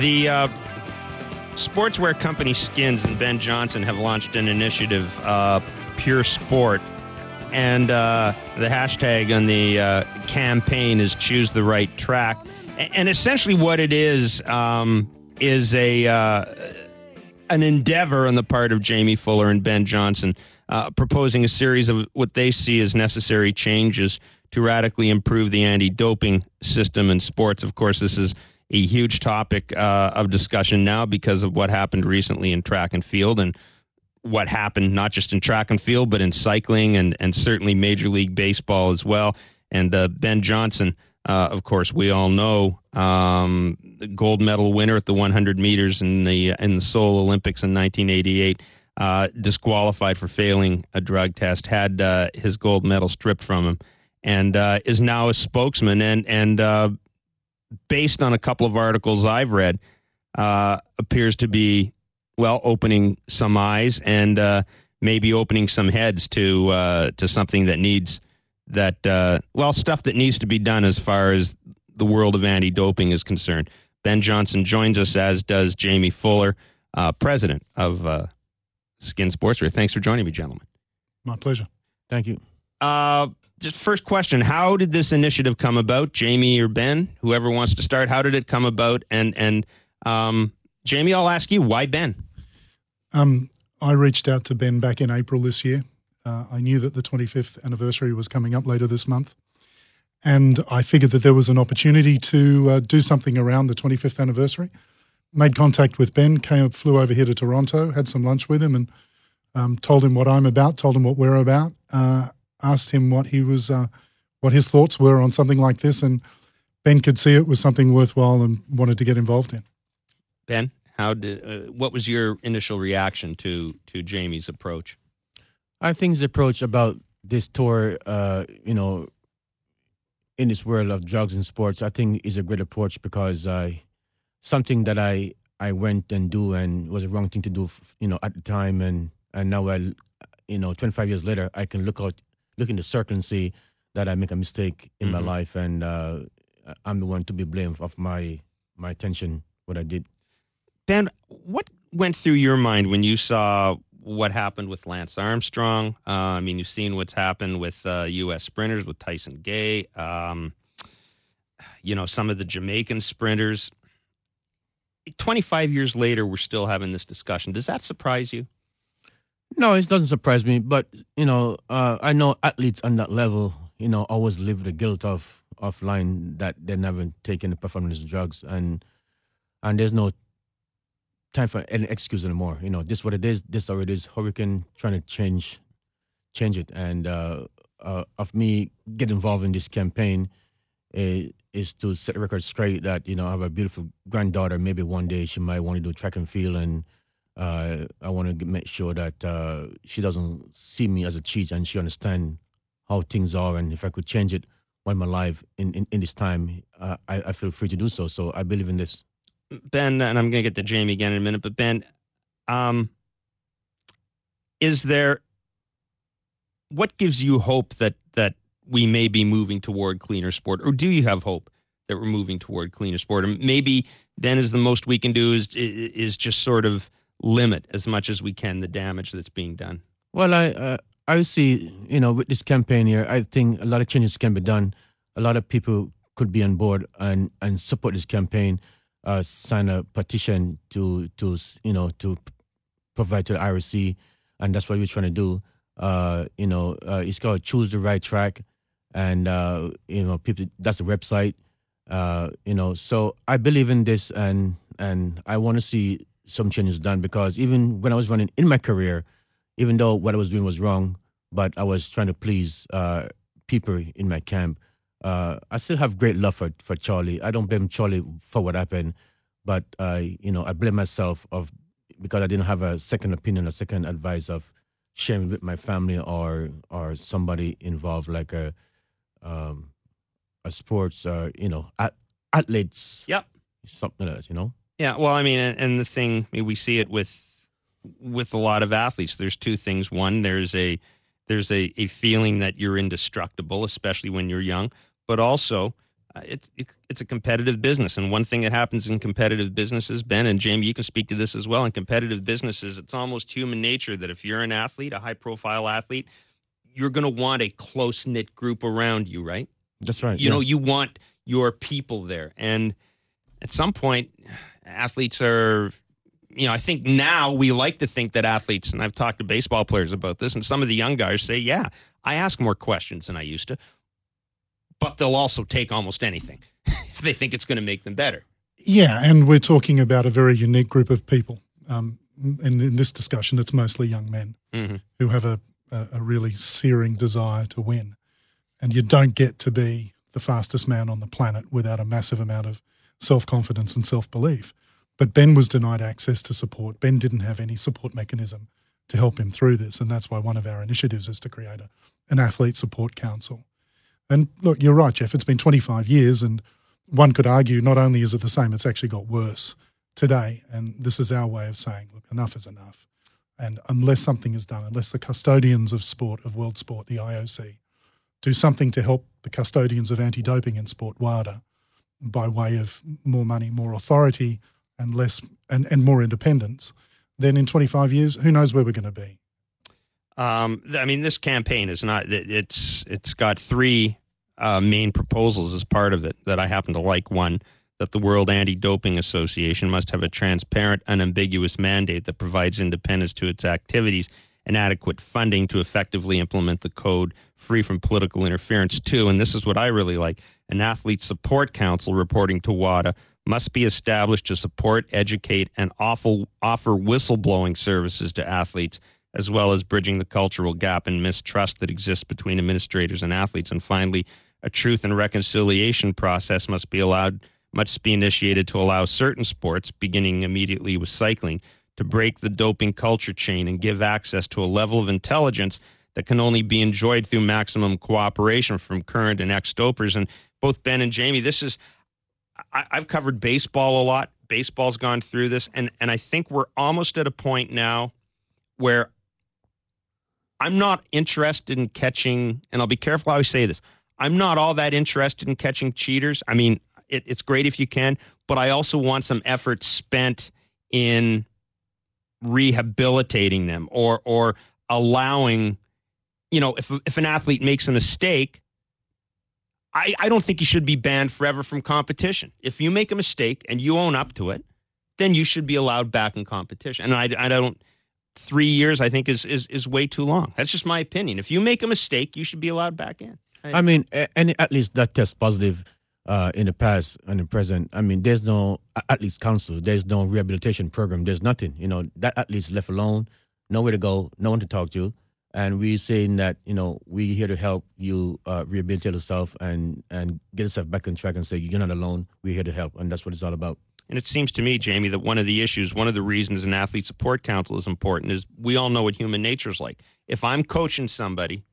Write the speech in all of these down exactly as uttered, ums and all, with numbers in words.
The uh, sportswear company Skins and Ben Johnson have launched an initiative, uh, Pure Sport, and uh, the hashtag on the uh, campaign is Choose the Right Track. And essentially what it is um, is a uh, an endeavor on the part of Jamie Fuller and Ben Johnson, uh, proposing a series of what they see as necessary changes to radically improve the anti-doping system in sports. Of course, this is a huge topic uh, of discussion now because of what happened recently in track and field, and what happened not just in track and field, but in cycling and, and certainly Major League Baseball as well. And uh, Ben Johnson, uh, of course, we all know, um, the gold medal winner at the one hundred meters in the in the Seoul Olympics in nineteen eighty-eight, uh, disqualified for failing a drug test, had uh, his gold medal stripped from him, and uh, is now a spokesman. And and uh, based on a couple of articles I've read, uh, appears to be, well, opening some eyes and uh, maybe opening some heads to uh, to something that needs that uh, well stuff that needs to be done as far as the world of anti-doping is concerned. Ben Johnson joins us, as does Jamie Fuller, uh, president of uh, Skin Sportswear. Thanks for joining me, gentlemen. My pleasure. Thank you. Uh, just first question: how did this initiative come about, Jamie or Ben? Whoever wants to start. How did it come about? And and um, Jamie, I'll ask you, why Ben? Um, I reached out to Ben back in April this year. Uh, I knew that the twenty-fifth anniversary was coming up later this month, and I figured that there was an opportunity to uh, do something around the twenty-fifth anniversary. Made contact with Ben, came flew over here to Toronto, had some lunch with him, and um, told him what I'm about, told him what we're about, uh, asked him what he was, uh, what his thoughts were on something like this, and Ben could see it was something worthwhile and wanted to get involved in. Ben? How did? Uh, what was your initial reaction to to Jamie's approach? I think his approach about this tour, uh, you know, in this world of drugs and sports, I think is a great approach because uh, something that I I went and do and was a wrong thing to do, you know, at the time, and and now I, you know, twenty-five years later, I can look out, look in the circle and see that I make a mistake in mm-hmm. my life, and uh, I'm the one to be blamed of my my attention, what I did. Ben, what went through your mind when you saw what happened with Lance Armstrong? Uh, I mean, you've seen what's happened with uh, U S sprinters, with Tyson Gay, um, you know, some of the Jamaican sprinters. twenty-five years later, we're still having this discussion. Does that surprise you? No, it doesn't surprise me. But, you know, uh, I know athletes on that level, you know, always live with the guilt of, of lying that they never taken the performance drugs. And, and there's no time for any excuse anymore. You know, this is what it is. This is how it is. How we can trying to change, change it. And uh, uh, of me get involved in this campaign uh, is to set the record straight that, you know, I have a beautiful granddaughter. Maybe one day she might want to do track and field, and uh, I want to make sure that uh, she doesn't see me as a cheat and she understands how things are. And if I could change it while I'm alive in, in, in this time, uh, I, I feel free to do so. So I believe in this. Ben, and I'm going to get to Jamie again in a minute, but Ben, um, is there, what gives you hope that, that we may be moving toward cleaner sport, or do you have hope that we're moving toward cleaner sport? And maybe then is the most we can do is, is just sort of limit as much as we can the damage that's being done. Well, I, uh, I see, you know, with this campaign here, I think a lot of changes can be done. A lot of people could be on board and, and support this campaign. Uh, sign a petition to to you know to provide to the I R C, and that's what we're trying to do. Uh, you know, uh, it's called Choose the Right Track, and uh, you know, people. That's the website. Uh, you know, so I believe in this, and and I want to see some changes done because even when I was running in my career, even though what I was doing was wrong, but I was trying to please uh, people in my camp. Uh, I still have great love for, for Charlie. I don't blame Charlie for what happened, but uh, you know, I blame myself of because I didn't have a second opinion, a second advice of sharing with my family or or somebody involved, like a um, a sports, uh, you know, at, athletes. Yep, something like that, you know. Yeah, well, I mean, and, and the thing I mean, we see it with with a lot of athletes. There's two things. One, there's a there's a, a feeling that you're indestructible, especially when you're young. But also, uh, it's it, it's a competitive business. And one thing that happens in competitive businesses, Ben and Jamie, you can speak to this as well. In competitive businesses, it's almost human nature that if you're an athlete, a high-profile athlete, you're going to want a close-knit group around you, right? That's right. You yeah. know, you want your people there. And at some point, athletes are, you know, I think now we like to think that athletes, and I've talked to baseball players about this, and some of the young guys say, yeah, I ask more questions than I used to, but they'll also take almost anything if they think it's going to make them better. Yeah, and we're talking about a very unique group of people. Um, and in this discussion, it's mostly young men mm-hmm. who have a, a, a really searing desire to win. And you don't get to be the fastest man on the planet without a massive amount of self-confidence and self-belief. But Ben was denied access to support. Ben didn't have any support mechanism to help him through this, and that's why one of our initiatives is to create a, an athlete support council. And look, you're right, Jeff, it's been twenty-five years, and one could argue not only is it the same, it's actually got worse today. And this is our way of saying, look, enough is enough. And unless something is done, unless the custodians of sport, of world sport, the I O C, do something to help the custodians of anti-doping in sport, WADA, by way of more money, more authority, and less and, and more independence, then in twenty-five years, who knows where we're going to be? Um, I mean, this campaign is not. It's it's got three uh, main proposals as part of it that I happen to like. One, that the World Anti-Doping Association must have a transparent, unambiguous mandate that provides independence to its activities and adequate funding to effectively implement the code, free from political interference. Two, and this is what I really like, an athlete support council reporting to WADA must be established to support, educate, and offer, offer whistleblowing services to athletes, as well as bridging the cultural gap and mistrust that exists between administrators and athletes. And finally, a truth and reconciliation process must be allowed, must be initiated to allow certain sports, beginning immediately with cycling, to break the doping culture chain and give access to a level of intelligence that can only be enjoyed through maximum cooperation from current and ex-dopers. And both Ben and Jamie, this is, I, I've covered baseball a lot. Baseball's gone through this, and, and I think we're almost at a point now where I'm not interested in catching, and I'll be careful how I say this, I'm not all that interested in catching cheaters. I mean, it, it's great if you can, but I also want some effort spent in rehabilitating them or or allowing, you know, if if an athlete makes a mistake, I, I don't think you should be banned forever from competition. If you make a mistake and you own up to it, then you should be allowed back in competition. And I, I don't, three years I think is, is is way too long. That's just my opinion. If you make a mistake, you should be allowed back in. I, I mean, any at least that test positive uh, in the past and in the present. I mean, there's no at least counsel. There's no rehabilitation program. There's nothing. You know, that at least left alone, nowhere to go, no one to talk to. And we're saying that, you know, we're here to help you uh, rehabilitate yourself and, and get yourself back on track and say, you're not alone. We're here to help. And that's what it's all about. And it seems to me, Jamie, that one of the issues, one of the reasons an athlete support council is important is we all know what human nature is like. If I'm coaching somebody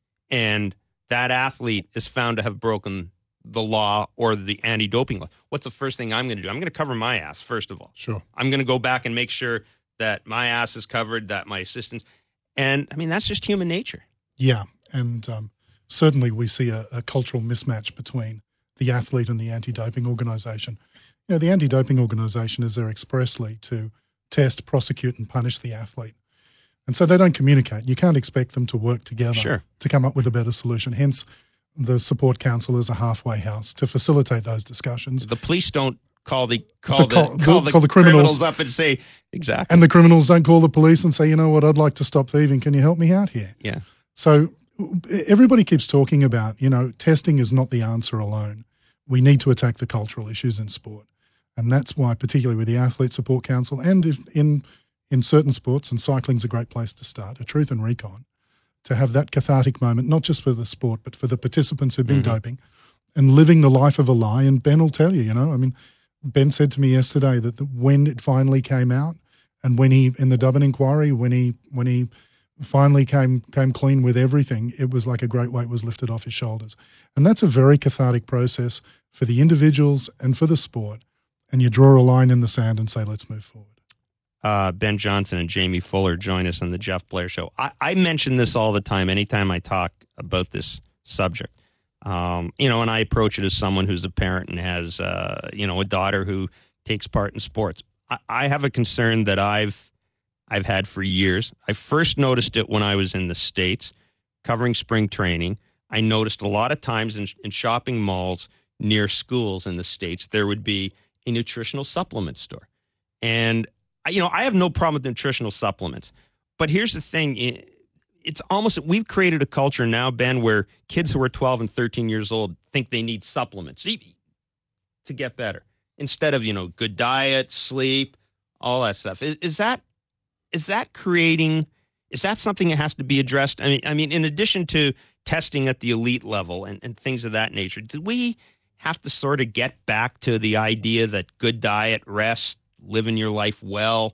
and that athlete is found to have broken the law or the anti-doping law, what's the first thing I'm going to do? I'm going to cover my ass, first of all. Sure. I'm going to go back and make sure that my ass is covered, that my assistants... And, I mean, that's just human nature. Yeah, and um, certainly we see a, a cultural mismatch between the athlete and the anti-doping organisation. You know, the anti-doping organisation is there expressly to test, prosecute and punish the athlete. And so they don't communicate. You can't expect them to work together sure. to come up with a better solution. Hence, the support council is a halfway house to facilitate those discussions. The police don't call the call the, call, call the, call the criminals. criminals up and say, exactly. And the criminals don't call the police and say, you know what, I'd like to stop thieving. Can you help me out here? Yeah. So everybody keeps talking about, you know, testing is not the answer alone. We need to attack the cultural issues in sport. And that's why, particularly with the Athlete Support Council and if in in certain sports, and cycling's a great place to start, a truth and recon, to have that cathartic moment, not just for the sport, but for the participants who've been mm-hmm. doping and living the life of a lie. And Ben will tell you, you know, I mean, Ben said to me yesterday that the, when it finally came out and when he, in the Dubbin inquiry, when he when he finally came came clean with everything, it was like a great weight was lifted off his shoulders. And that's a very cathartic process for the individuals and for the sport. And you draw a line in the sand and say, let's move forward. Uh, Ben Johnson and Jamie Fuller join us on the Jeff Blair Show. I, I mention this all the time, anytime I talk about this subject. Um, you know, and I approach it as someone who's a parent and has, uh, you know, a daughter who takes part in sports. I, I have a concern that I've I've had for years. I first noticed it when I was in the States covering spring training. I noticed a lot of times in, in shopping malls near schools in the States, there would be a nutritional supplement store. And, you know, I have no problem with nutritional supplements. But here's the thing. It's almost, we've created a culture now, Ben, where kids who are twelve and thirteen years old think they need supplements to get better instead of, you know, good diet, sleep, all that stuff. Is, is that is that creating, is that something that has to be addressed? I mean, I mean, in addition to testing at the elite level and, and things of that nature, do we have to sort of get back to the idea that good diet, rest, living your life well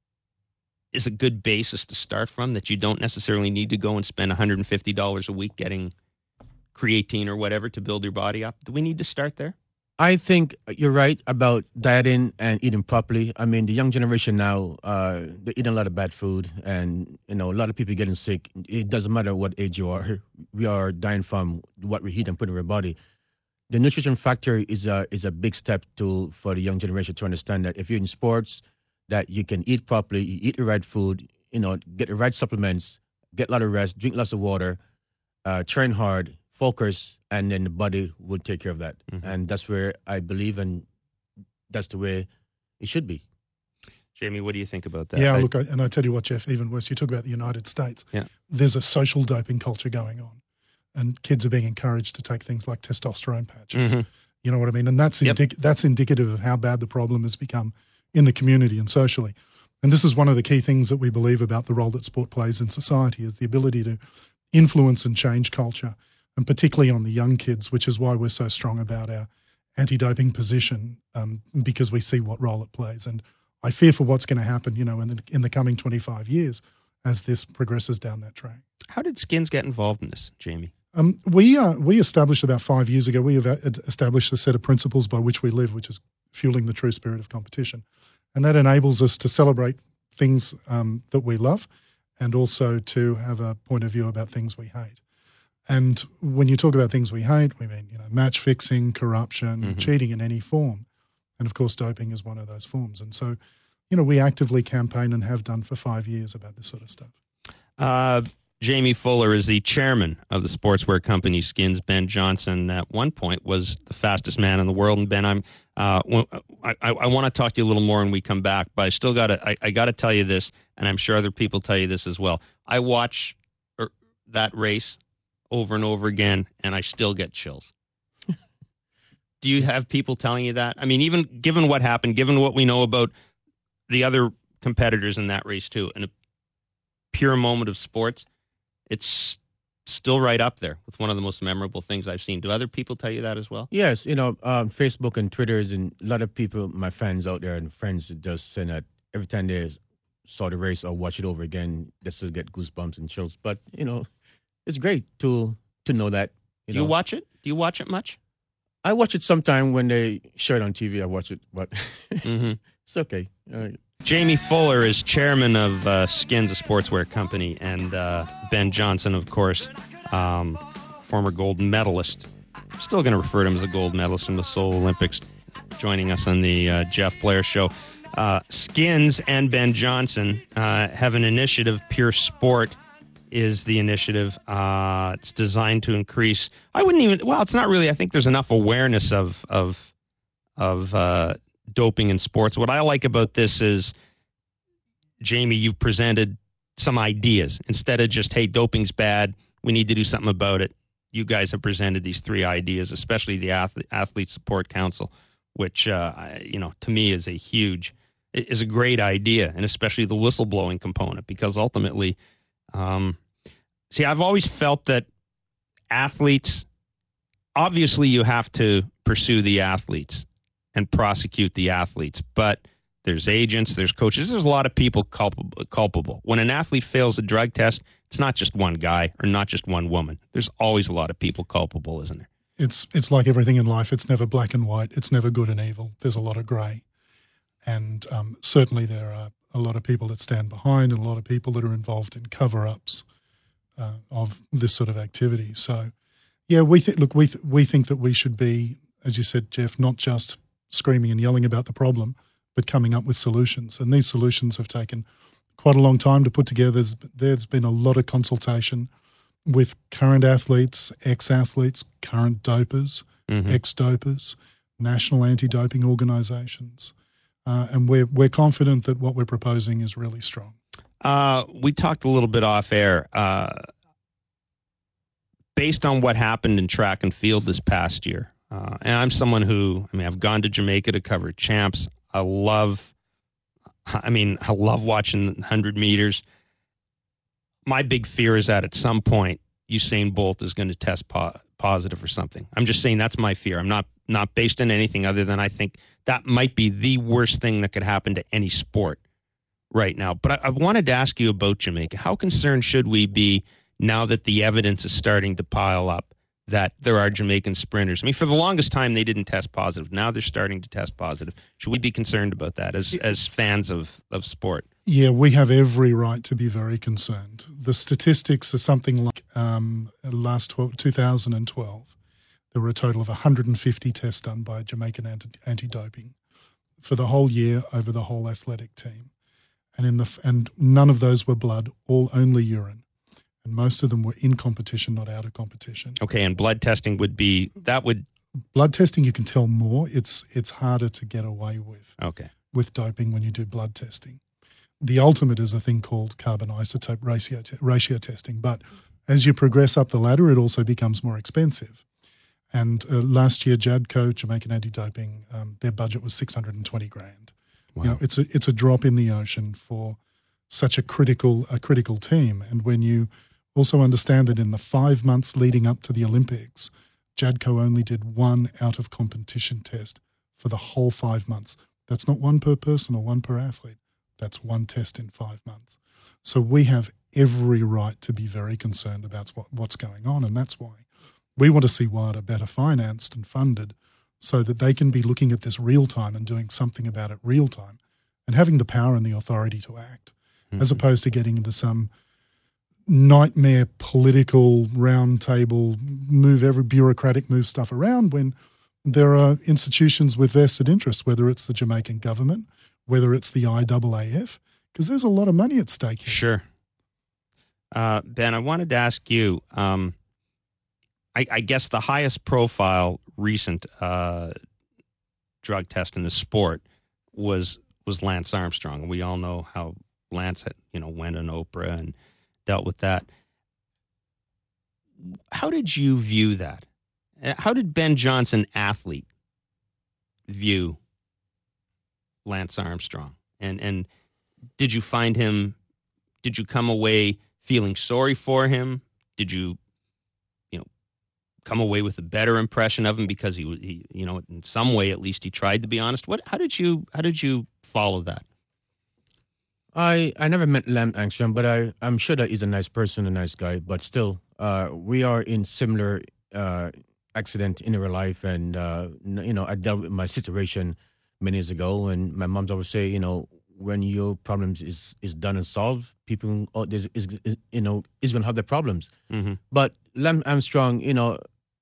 is a good basis to start from, that you don't necessarily need to go and spend one hundred fifty dollars a week getting creatine or whatever to build your body up? Do we need to start there? I think you're right about dieting and eating properly. I mean, the young generation now, uh, they're eating a lot of bad food, and you know, a lot of people getting sick. It doesn't matter what age you are. We are dying from what we eat and put in our body. The nutrition factor is a is a big step to for the young generation to understand that if you're in sports, that you can eat properly, you eat the right food, you know, get the right supplements, get a lot of rest, drink lots of water, uh, train hard, focus, and then the body will take care of that. Mm-hmm. And that's where I believe, and that's the way it should be. Jamie, what do you think about that? Yeah, I, look, I, and I tell you what, Jeff, even worse, you talk about the United States. Yeah. There's a social doping culture going on, and kids are being encouraged to take things like testosterone patches. Mm-hmm. You know what I mean? And that's, yep. indic- that's indicative of how bad the problem has become in the community and socially. And this is one of the key things that we believe about the role that sport plays in society, is the ability to influence and change culture, and particularly on the young kids, which is why we're so strong about our anti-doping position, um, because we see what role it plays. And I fear for what's going to happen, you know, in the, in the coming twenty-five years as this progresses down that track. How did Skins get involved in this, Jamie? Um, we uh, we established about five years ago, we have established a set of principles by which we live, which is fueling the true spirit of competition. And that enables us to celebrate things um, that we love, and also to have a point of view about things we hate. And when you talk about things we hate, we mean, you know, match fixing, corruption, mm-hmm. cheating in any form. And of course, doping is one of those forms. And so, you know, we actively campaign and have done for five years about this sort of stuff. Uh, Jamie Fuller is the chairman of the sportswear company Skins. Ben Johnson, at one point, was the fastest man in the world. And Ben, I'm uh, I, I, I want to talk to you a little more when we come back, but I still got to I, I got to tell you this, and I'm sure other people tell you this as well. I watch er, that race over and over again, and I still get chills. Do you have people telling you that? I mean, even given what happened, given what we know about the other competitors in that race too, in a pure moment of sports, it's still right up there with one of the most memorable things I've seen. Do other people tell you that as well? Yes, you know, um, Facebook and Twitter, and a lot of people, my fans out there and friends, just saying that every time they saw the race or watch it over again, they still get goosebumps and chills. But, you know, it's great to to know that. You Do know. you watch it? Do you watch it much? I watch it sometime when they show it on T V. I watch it, but mm-hmm. It's okay. All right. Jamie Fuller is chairman of uh, Skins, a sportswear company, and uh, Ben Johnson, of course, um, former gold medalist. Still going to refer to him as a gold medalist in the Seoul Olympics, joining us on the uh, Jeff Blair Show. Uh, Skins and Ben Johnson uh, have an initiative, Pure Sport is the initiative. Uh, it's designed to increase, I wouldn't even, well, it's not really, I think there's enough awareness of, of, of, uh, doping in sports. What I like about this is, Jamie, you've presented some ideas. Instead of just, hey, doping's bad, we need to do something about it. You guys have presented these three ideas, especially the Athlete, Athlete Support Council, which, uh, you know, to me is a huge, is a great idea, and especially the whistleblowing component, because ultimately, um, see, I've always felt that athletes, obviously you have to pursue the athletes and prosecute the athletes, but there's agents, there's coaches, there's a lot of people culpable. culpable. When an athlete fails a drug test, it's not just one guy or not just one woman. There's always a lot of people culpable, isn't there? It's it's like everything in life. It's never black and white. It's never good and evil. There's a lot of grey. And um, certainly there are a lot of people that stand behind and a lot of people that are involved in cover-ups uh, of this sort of activity. So, Yeah, we think. Look, we th- we think that we should be, as you said, Jeff, not just screaming and yelling about the problem, but coming up with solutions. And these solutions have taken quite a long time to put together. There's, there's been a lot of consultation with current athletes, ex-athletes, current dopers, Mm-hmm. ex-dopers, national anti-doping organisations, uh, and we're we're confident that what we're proposing is really strong. Uh, we talked a little bit off air. Uh, based on what happened in track and field this past year, uh, and I'm someone who, I mean, I've gone to Jamaica to cover champs. I love, I mean, I love watching one hundred meters. My big fear is that at some point Usain Bolt is going to test po- positive or something. I'm just saying that's my fear. I'm not not based on anything other than I think that might be the worst thing that could happen to any sport right now. But I, I wanted to ask you about Jamaica. How concerned should we be now that the evidence is starting to pile up that there are Jamaican sprinters? I mean, for the longest time, they didn't test positive. Now they're starting to test positive. Should we be concerned about that as as fans of, of sport? Yeah, we have every right to be very concerned. The statistics are something like um, last twelve, two thousand twelve, there were a total of one hundred fifty tests done by Jamaican anti- anti-doping for the whole year over the whole athletic team. And in the and none of those were blood, all only urine. And most of them were in competition, not out of competition. Okay, and blood testing would be, that would... Blood testing, you can tell more. It's it's harder to get away with Okay. with doping when you do blood testing. The ultimate is a thing called carbon isotope ratio, te- ratio testing. But as you progress up the ladder, it also becomes more expensive. And uh, last year, JADCO, Jamaican Anti-Doping, um, their budget was six hundred twenty grand. Wow. You know, it's a it's a drop in the ocean for such a critical a critical team. And when you also understand that in the five months leading up to the Olympics, JADCO only did one out of competition test for the whole five months. That's not one per person or one per athlete. That's one test in five months. So we have every right to be very concerned about what, what's going on, and that's why we want to see WADA better financed and funded so that they can be looking at this real time and doing something about it real time and having the power and the authority to act, mm-hmm. as opposed to getting into some nightmare political round table, move every bureaucratic move stuff around when there are institutions with vested interests, whether it's the Jamaican government, whether it's the I A A F, because there's a lot of money at stake here. Sure. Uh, Ben, I wanted to ask you, um, I, I guess the highest profile recent uh, drug test in the sport was was Lance Armstrong. We all know how Lance had, you know, went on Oprah and dealt with that. How did you view that? How did Ben Johnson, athlete, view Lance Armstrong? And and did you find him, did you come away feeling sorry for him? Did you, you know, come away with a better impression of him because he, he you know, in some way at least he tried to be honest? What, how did you, how did you follow that? I, I never met Lance Armstrong, but I, I'm sure that he's a nice person, a nice guy. But still, uh, we are in similar uh, accident in real life. And, uh, you know, I dealt with my situation many years ago. And my mom's always say, you know, when your problems is, is done and solved, people oh, is, is, is, you know, is going to have their problems. Mm-hmm. But Lance Armstrong, you know,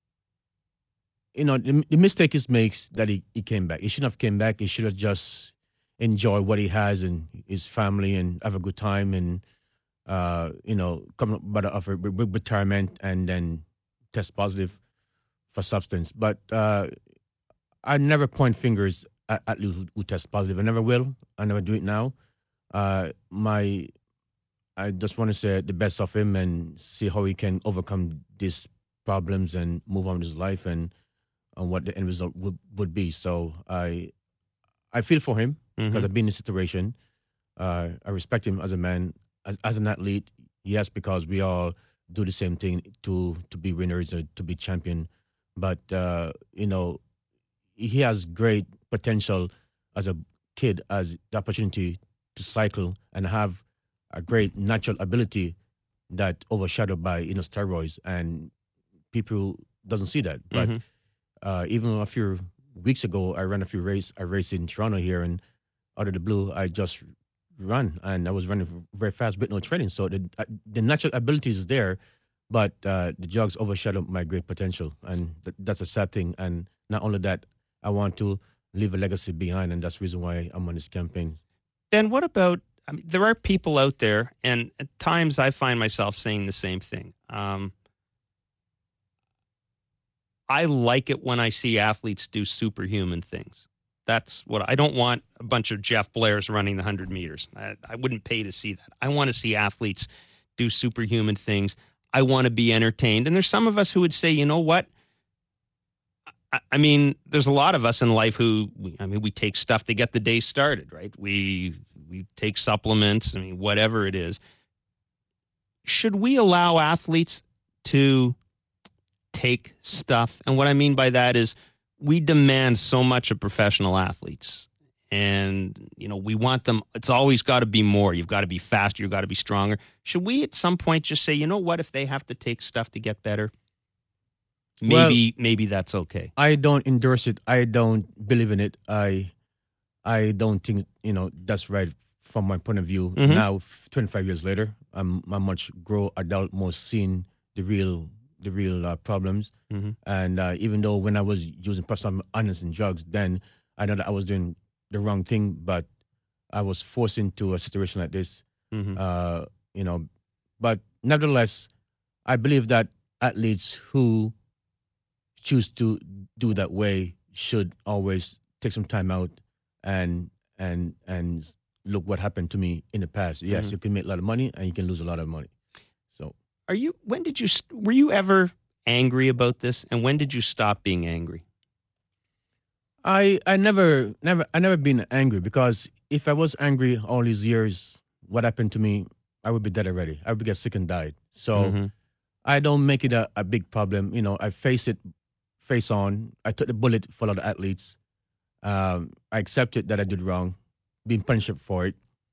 you know, the, the mistake he makes that he, he came back. He shouldn't have came back. He should have just enjoy what he has and his family and have a good time and, uh, you know, come up by the offer with retirement and then test positive for substance. But uh, I never point fingers at, at who, who test positive. I never will. I never do it now. Uh, my, I just want to say the best of him and see how he can overcome these problems and move on with his life and, and what the end result would, would be. So I, I feel for him. Because mm-hmm. I've been in this situation. Uh, I respect him as a man, as, as an athlete. Yes, because we all do the same thing to to be winners or to be champion. But, uh, you know, he has great potential as a kid, as the opportunity to cycle and have a great natural ability that overshadowed by, you know, steroids. And people doesn't see that. But mm-hmm. uh, even a few weeks ago, I ran a few race, a race in Toronto here, and out of the blue, I just run, and I was running very fast with no training. So the the natural ability is there, but uh, the drugs overshadow my great potential, and th- that's a sad thing. And not only that, I want to leave a legacy behind, and that's the reason why I'm on this campaign. Ben, what about, I mean, there are people out there, and at times I find myself saying the same thing. Um, I like it when I see athletes do superhuman things. That's what I don't want a bunch of Jeff Blairs running the one hundred meters. I, I wouldn't pay to see that. I want to see athletes do superhuman things. I want to be entertained. And there's some of us who would say, you know what? I, I mean, there's a lot of us in life who, we, I mean, we take stuff to get the day started, right? We we take supplements, I mean, whatever it is. Should we allow athletes to take stuff? And what I mean by that is we demand so much of professional athletes. And, you know, we want them, it's always got to be more. You've got to be faster. You've got to be stronger. Should we at some point just say, you know what, if they have to take stuff to get better, maybe well, maybe that's okay? I don't endorse it. I don't believe in it. I I don't think, you know, that's right from my point of view. Mm-hmm. Now, twenty-five years later, I'm a much grown adult, more seeing the real the real uh, problems. Mm-hmm. And uh, even though when I was using personal honest and drugs, then I know that I was doing the wrong thing, but I was forced into a situation like this. Mm-hmm. Uh, you know, but nevertheless, I believe that athletes who choose to do that way should always take some time out and and and look what happened to me in the past. Yes, mm-hmm. you can make a lot of money and you can lose a lot of money. So, are you? When did you? Were you ever angry about this? And when did you stop being angry? I I never never I never been angry, because if I was angry all these years, what happened to me, I would be dead already. I would get sick and died. So mm-hmm. I don't make it a, a big problem. You know, I face it face on. I took the bullet for a lot of athletes. Um, I accepted that I did wrong, being punished for it.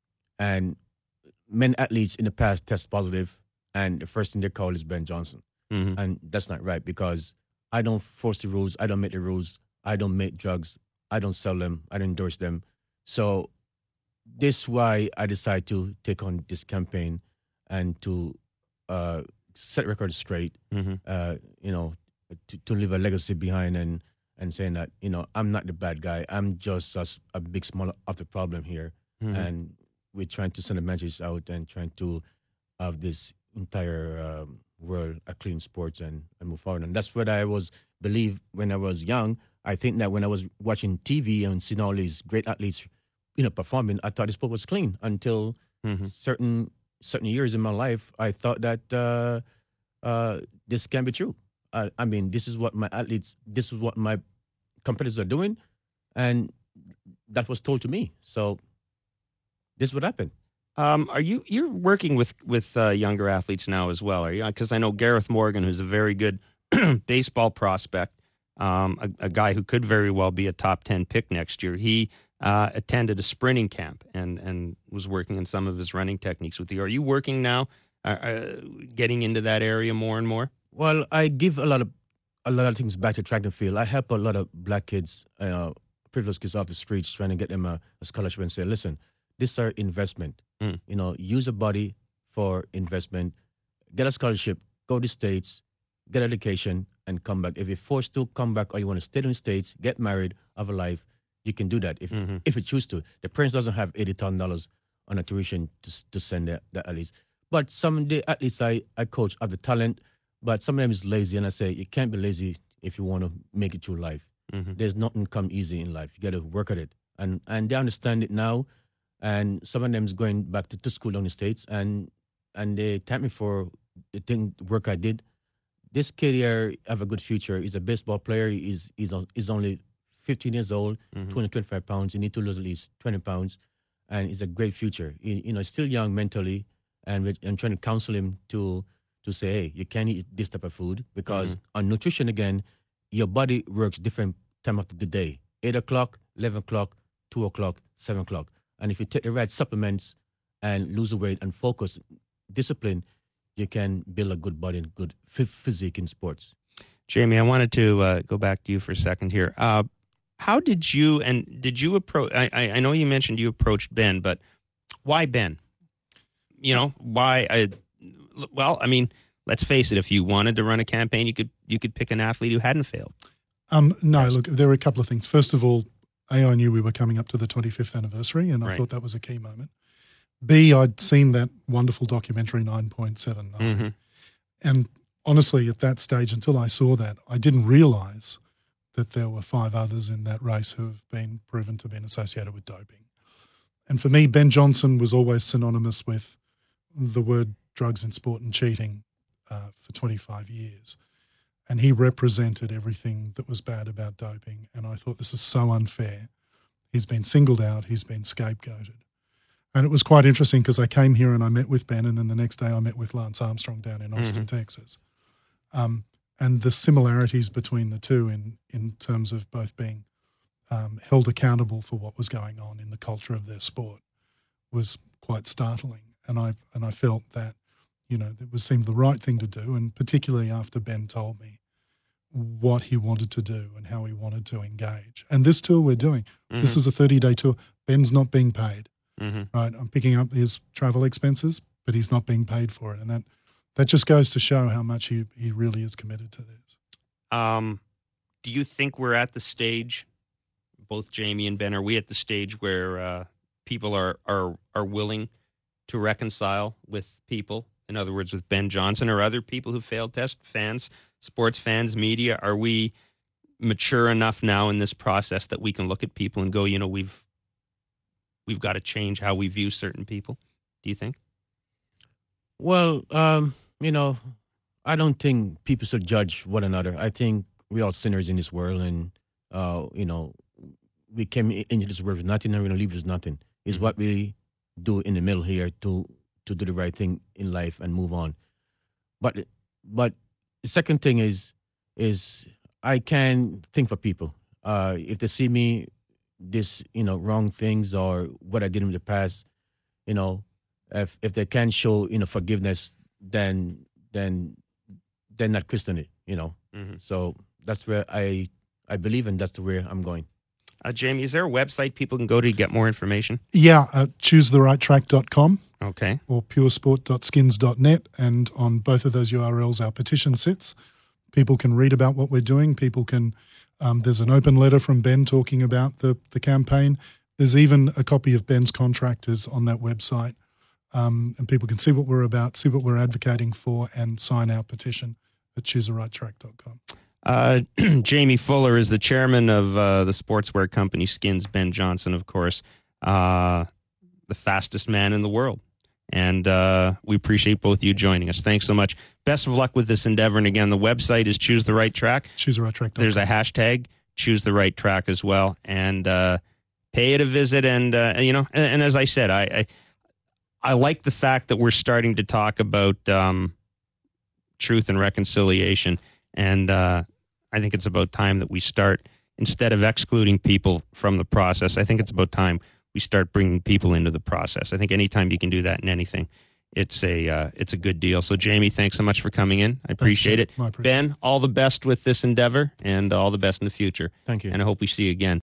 And many athletes in the past test positive, and the first thing they call is Ben Johnson. Mm-hmm. And that's not right, because I don't force the rules. I don't make the rules. I don't make drugs. I don't sell them. I don't endorse them. So this is why I decided to take on this campaign and to uh, set records straight, mm-hmm. uh, you know, to, to leave a legacy behind, and, and saying that, you know, I'm not the bad guy. I'm just a, a big small of the problem here. Mm-hmm. And we're trying to send a message out and trying to have this entire um, world a clean sports and, and move forward. And that's what I was believe when I was young. I think that when I was watching T V and seeing all these great athletes, you know, performing, I thought the sport was clean until mm-hmm. certain certain years in my life. I thought that uh, uh, this can be true. I, I mean, this is what my athletes, this is what my competitors are doing, and that was told to me. So this is what happened. Um, are you you're working with with uh, younger athletes now as well? Are you? Because I know Gareth Morgan, who's a very good baseball prospect. Um, a, a guy who could very well be a top ten pick next year. He uh, attended a sprinting camp and, and was working on some of his running techniques with you. Are you working now, uh, uh, getting into that area more and more? Well, I give a lot of a lot of things back to track and field. I help a lot of black kids, uh, privileged kids off the streets, trying to get them a, a scholarship and say, listen, this is our investment. Mm. You know, use a body for investment. Get a scholarship, go to the States, get education, and come back. If you're forced to come back, or you want to stay in the States, get married, have a life, you can do that if mm-hmm. if you choose to. The parents doesn't have eighty thousand dollars on a tuition to to send the, the athletes. But some of the athletes I, I coach have the talent, but some of them is lazy. And I say, you can't be lazy if you want to make it through life. Mm-hmm. There's nothing come easy in life. You got to work at it. And and they understand it now. And some of them is going back to, to school in the States. And and they thank me for the thing, the work I did. This kid here have a good future. He's a baseball player. He's he's, on, he's only fifteen years old, mm-hmm. twenty, twenty-five pounds. You need to lose at least twenty pounds. And he's a great future. He, you know, still young mentally. And we're, I'm trying to counsel him to to say, hey, you can't eat this type of food. Because mm-hmm. on nutrition, again, your body works different time of the day. eight o'clock, eleven o'clock, two o'clock, seven o'clock. And if you take the right supplements and lose weight and focus, discipline, you can build a good body and good physique in sports. Jamie, I wanted to uh, go back to you for a second here. Uh, how did you, and did you approach, I, I know you mentioned you approached Ben, but why Ben? You know, why, I, well, I mean, let's face it, if you wanted to run a campaign, you could you could pick an athlete who hadn't failed. Um, no, Yes. look, there are a couple of things. First of all, A, I knew we were coming up to the twenty-fifth anniversary, and I Right. thought that was a key moment. B, I'd seen that wonderful documentary nine point seven nine. Mm-hmm. And honestly, at that stage, until I saw that, I didn't realise that there were five others in that race who have been proven to have been associated with doping. And for me, Ben Johnson was always synonymous with the word drugs in sport and cheating uh, for twenty-five years. And he represented everything that was bad about doping. And I thought, this is so unfair. He's been singled out. He's been scapegoated. And it was quite interesting because I came here and I met with Ben, and then the next day I met with Lance Armstrong down in Austin, Mm-hmm. Texas. Um, and the similarities between the two in, in terms of both being um, held accountable for what was going on in the culture of their sport was quite startling. And I and I felt that, you know, it was seemed the right thing to do, and particularly after Ben told me what he wanted to do and how he wanted to engage. And this tour we're doing, Mm-hmm. this is a thirty-day tour. Ben's not being paid, Mm-hmm. right? I'm picking up his travel expenses, but he's not being paid for it. And that that just goes to show how much he, he really is committed to this. Um, do you think we're at the stage, both Jamie and Ben, are we at the stage where uh, people are, are are willing to reconcile with people? In other words, with Ben Johnson or other people who failed test, fans, sports fans, media? Are we mature enough now in this process that we can look at people and go, you know, we've we've got to change how we view certain people? Do you think? Well, um, you know, I don't think people should judge one another. I think we're all sinners in this world, and uh, you know, we came i- into this world with nothing, and we're gonna leave with nothing. It's Mhm. what we do in the middle here to to do the right thing in life and move on. But but the second thing is is I can think for people. Uh, if they see me this, you know, wrong things or what I did in the past, you know, if if they can show, you know, forgiveness, then then they're not Christian it, you know. Mhm. So that's where I I believe, and that's the way I'm going. Uh, Jamie, is there a website people can go to get more information? Yeah, uh, choose the right track dot com Okay. or puresport dot skins dot net, and on both of those U R Ls our petition sits. People can read about what we're doing. People can, um, there's an open letter from Ben talking about the, the campaign. There's even a copy of Ben's contractors on that website, um, and people can see what we're about, see what we're advocating for, and sign our petition at choose the right track dot com. Uh, Jamie Fuller is the chairman of uh, the sportswear company Skins. Ben Johnson, of course, uh, the fastest man in the world. And uh, we appreciate both of you joining us. Thanks so much. Best of luck with this endeavor. And again, the website is Choose the Right Track. choose the right track dot com. There's a hashtag, Choose the Right Track as well. And uh, pay it a visit. And, uh, you know, and, and as I said, I, I I like the fact that we're starting to talk about um, truth and reconciliation. And uh, I think it's about time that we start, instead of excluding people from the process, I think it's about time we start bringing people into the process. I think anytime you can do that in anything, it's a uh, it's a good deal. So, Jamie, thanks so much for coming in. I appreciate Jeff. it. My appreciation. Ben, all the best with this endeavor, and all the best in the future. Thank you. And I hope we see you again.